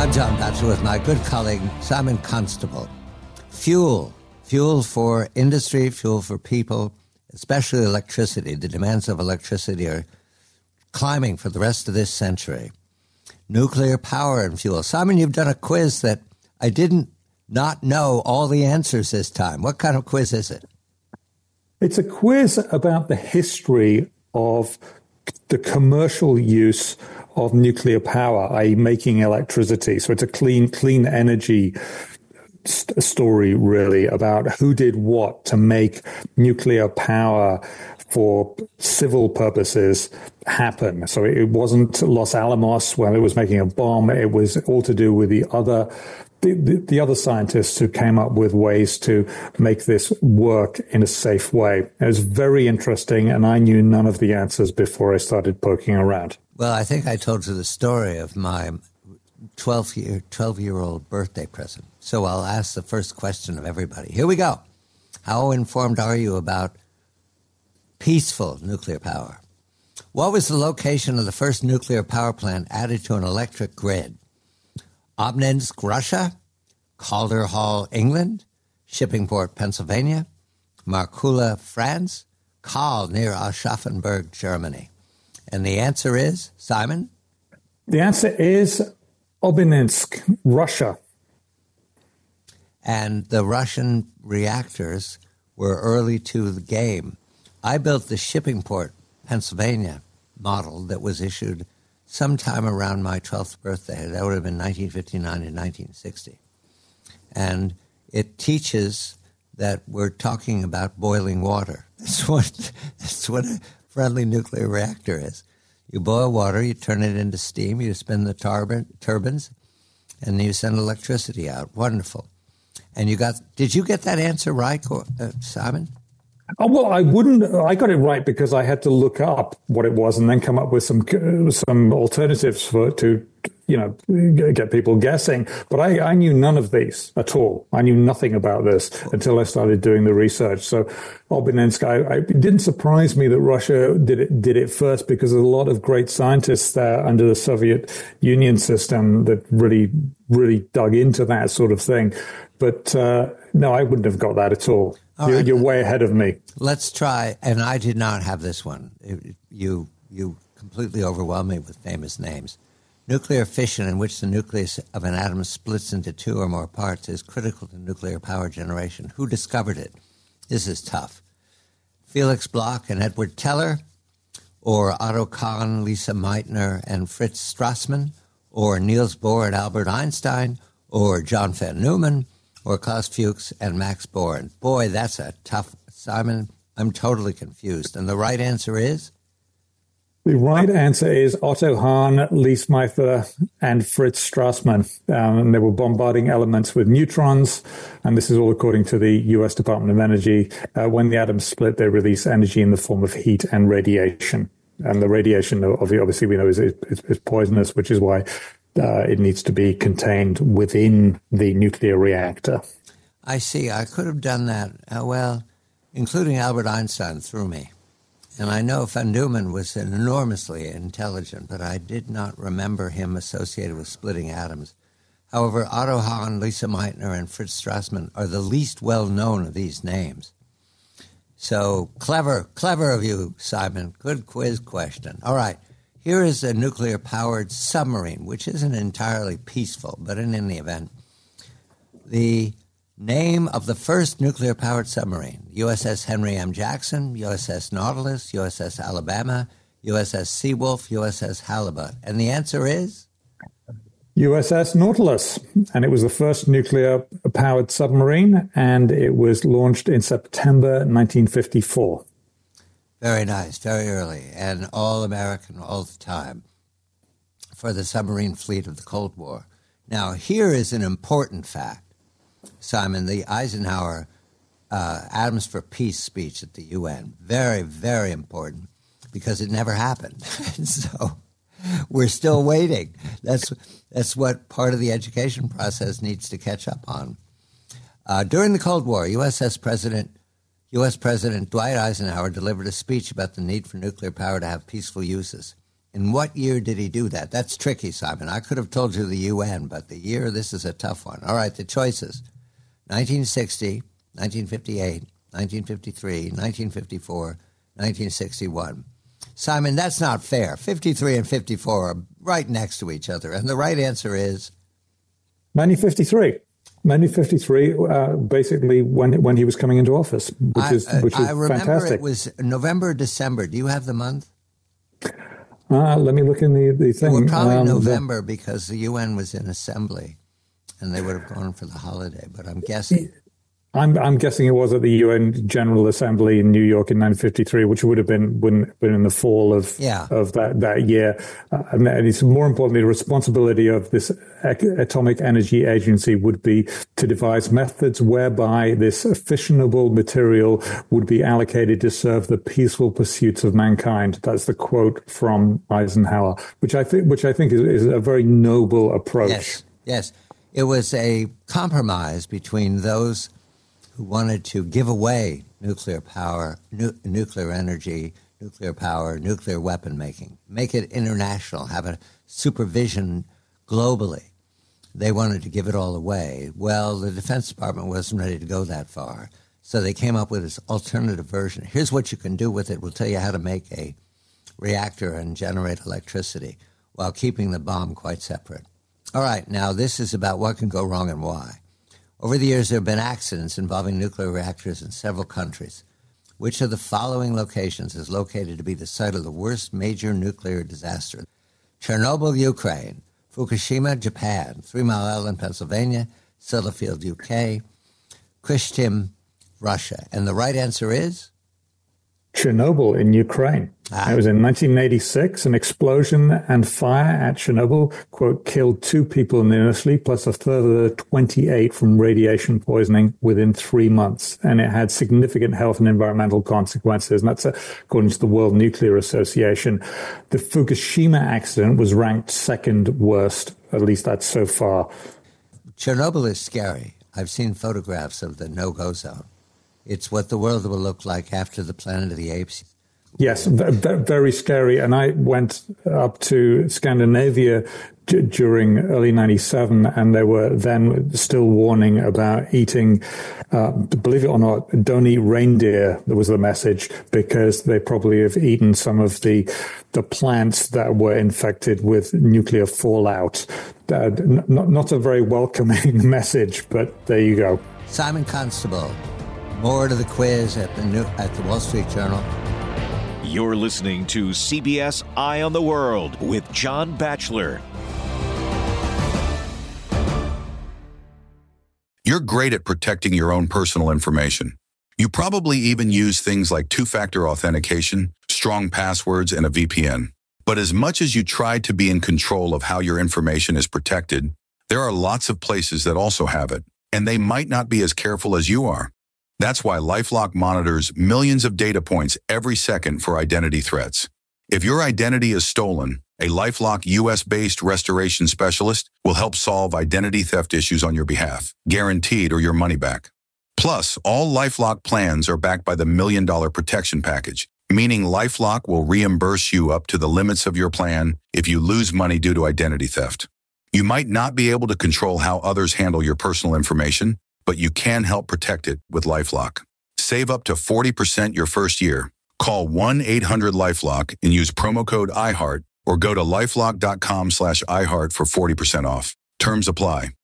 I'm John Batchelor with my good colleague, Simon Constable. Fuel for industry, fuel for people, especially electricity. The demands of electricity are climbing for the rest of this century. Nuclear power and fuel. Simon, you've done a quiz that I didn't not know all the answers this time. What kind of quiz is it? It's a quiz about the history of the commercial use of nuclear power, i.e. making electricity. So it's a clean energy story, really, about who did what to make nuclear power for civil purposes happen. So it wasn't Los Alamos when it was making a bomb. It was all to do with the other scientists who came up with ways to make this work in a safe way. It was very interesting, and I knew none of the answers before I started poking around. Well, I think I told you the story of my 12-year-old birthday present. So I'll ask the first question of everybody. Here we go. How informed are you about peaceful nuclear power? What was the location of the first nuclear power plant added to an electric grid? Obninsk, Russia, Calder Hall, England, Shippingport, Pennsylvania, Marcoule, France, Kahl near Aschaffenburg, Germany. And the answer is, Simon? The answer is Obninsk, Russia. And the Russian reactors were early to the game. I built the Shippingport, Pennsylvania model that was issued sometime around my 12th birthday. That would have been 1959 to 1960. And it teaches that we're talking about boiling water. That's what a friendly nuclear reactor is. You boil water, you turn it into steam, you spin the turbines, and you send electricity out. Wonderful. And did you get that answer right, Simon? Oh, well, I got it right because I had to look up what it was and then come up with some alternatives to get people guessing. But I knew none of these at all. I knew nothing about this until I started doing the research. So Obninsk, it didn't surprise me that Russia did it first because there's a lot of great scientists there under the Soviet Union system that really, really dug into that sort of thing. But no, I wouldn't have got that at all. You're way ahead of me. Let's try, and I did not have this one. You completely overwhelmed me with famous names. Nuclear fission, in which the nucleus of an atom splits into two or more parts, is critical to nuclear power generation. Who discovered it? This is tough. Felix Bloch and Edward Teller, or Otto Kahn, Lisa Meitner, and Fritz Strassmann, or Niels Bohr and Albert Einstein, or John von Neumann, or Klaus Fuchs and Max Born. Boy, that's a tough, Simon. I'm totally confused. And the right answer is? The right answer is Otto Hahn, Lise Meitner, and Fritz Strassmann. And they were bombarding elements with neutrons. And this is all according to the U.S. Department of Energy. When the atoms split, they release energy in the form of heat and radiation. And the radiation, obviously, we know is poisonous, which is why it needs to be contained within the nuclear reactor. I see. I could have done that. Including Albert Einstein threw me. And I know von Neumann was enormously intelligent, but I did not remember him associated with splitting atoms. However, Otto Hahn, Lisa Meitner, and Fritz Strassmann are the least well-known of these names. So clever of you, Simon. Good quiz question. All right. Here is a nuclear-powered submarine, which isn't entirely peaceful, but in any event, the name of the first nuclear-powered submarine: USS Henry M. Jackson, USS Nautilus, USS Alabama, USS Seawolf, USS Halibut. And the answer is? USS Nautilus. And it was the first nuclear-powered submarine, and it was launched in September 1954. Very nice, very early, and all American all the time for the submarine fleet of the Cold War. Now, here is an important fact, Simon, the Eisenhower Atoms for Peace speech at the UN. Very, very important because it never happened. So we're still waiting. That's what part of the education process needs to catch up on. During the Cold War, U.S. President Dwight Eisenhower delivered a speech about the need for nuclear power to have peaceful uses. In what year did he do that? That's tricky, Simon. I could have told you the UN, but the year, this is a tough one. All right, the choices: 1960, 1958, 1953, 1954, 1961. Simon, that's not fair. 53 and 54 are right next to each other, and the right answer is 1953. 1953, basically when he was coming into office, which is I remember fantastic. It was November, December. Do you have the month? Let me look in the thing. Well, probably November because the UN was in assembly, and they would have gone for the holiday. But I'm guessing. I'm guessing it was at the UN General Assembly in New York in 1953, which would have been in the fall of that year. And it's more importantly, the responsibility of this Atomic Energy Agency would be to devise methods whereby this fissionable material would be allocated to serve the peaceful pursuits of mankind. That's the quote from Eisenhower, which I think is a very noble approach. Yes. It was a compromise between those who wanted to give away nuclear power, nuclear energy, nuclear power, nuclear weapon making, make it international, have a supervision globally. They wanted to give it all away. Well, the Defense Department wasn't ready to go that far, so they came up with this alternative version. Here's what you can do with it. We'll tell you how to make a reactor and generate electricity while keeping the bomb quite separate. All right, now this is about what can go wrong and why. Over the years, there have been accidents involving nuclear reactors in several countries. Which of the following locations is located to be the site of the worst major nuclear disaster? Chernobyl, Ukraine; Fukushima, Japan; 3 Mile Island, Pennsylvania; Sellafield, UK; Kyshtym, Russia. And the right answer is? Chernobyl in Ukraine. It was in 1986. An explosion and fire at Chernobyl, quote, killed 2 people initially, plus a further 28 from radiation poisoning within 3 months. And it had significant health and environmental consequences. And that's according to the World Nuclear Association. The Fukushima accident was ranked second worst. At least that's so far. Chernobyl is scary. I've seen photographs of the no-go zone. It's what the world will look like after the Planet of the Apes. Yes, very scary. And I went up to Scandinavia during early 97, and they were then still warning about eating, believe it or not, don't eat reindeer, that was the message, because they probably have eaten some of the plants that were infected with nuclear fallout. Not a very welcoming message, but there you go. Simon Constable. More to the quiz at the Wall Street Journal. You're listening to CBS Eye on the World with John Batchelor. You're great at protecting your own personal information. You probably even use things like two-factor authentication, strong passwords, and a VPN. But as much as you try to be in control of how your information is protected, there are lots of places that also have it, and they might not be as careful as you are. That's why LifeLock monitors millions of data points every second for identity threats. If your identity is stolen, a LifeLock US-based restoration specialist will help solve identity theft issues on your behalf, guaranteed or your money back. Plus, all LifeLock plans are backed by the $1 Million Protection Package, meaning LifeLock will reimburse you up to the limits of your plan if you lose money due to identity theft. You might not be able to control how others handle your personal information, but you can help protect it with LifeLock. Save up to 40% your first year. Call 1-800-LifeLock and use promo code iHeart or go to LifeLock.com/iHeart for 40% off. Terms apply.